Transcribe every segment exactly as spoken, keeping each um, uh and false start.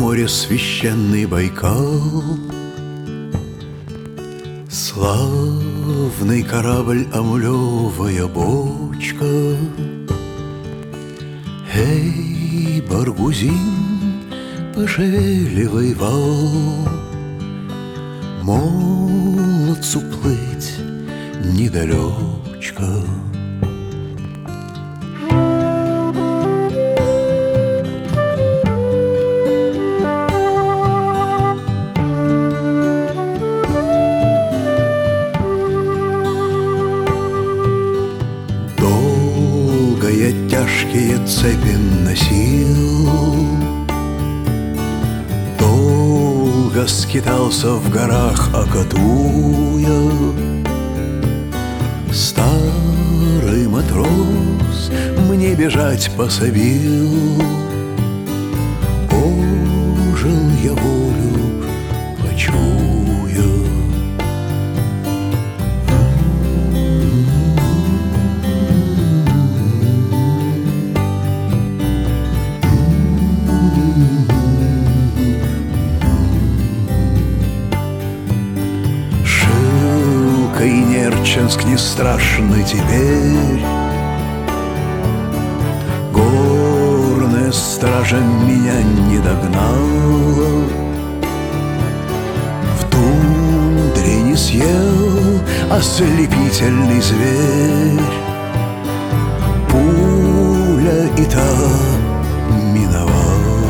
море священный Байкал. Славный корабль, амулевая бочка. Эй, Баргузин, пошевеливай вал. Молодцу плыть недалечка. Долго я тяжкие цепи носил, долго скитался в горах, окатуя. Старый матрос мне бежать пособил. Ожил я волю, почуя. Шилкой Нерчинск не страшный теперь. Горная стража меня не догнала. В тундре не съел ослепительный зверь. Пуля и та миновала.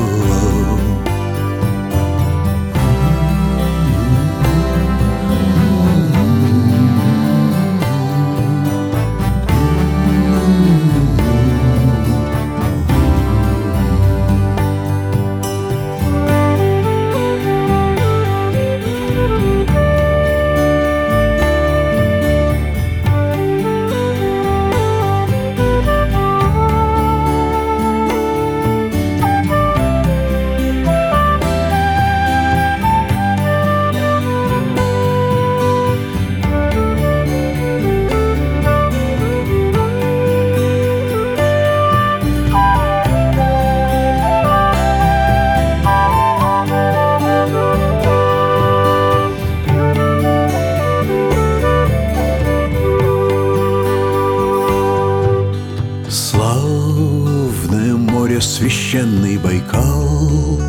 Славное море священный Байкал.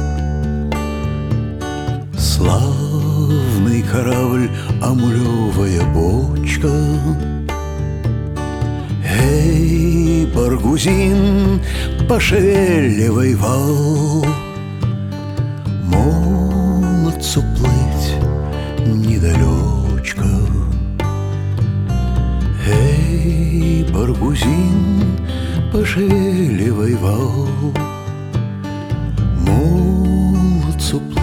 Славный корабль, амулевая бочка. Эй, Баргузин, пошевеливай вал. Молодцу плыть недалечка. Эй, Баргузин, пошевеливай вал. Молодцу плыть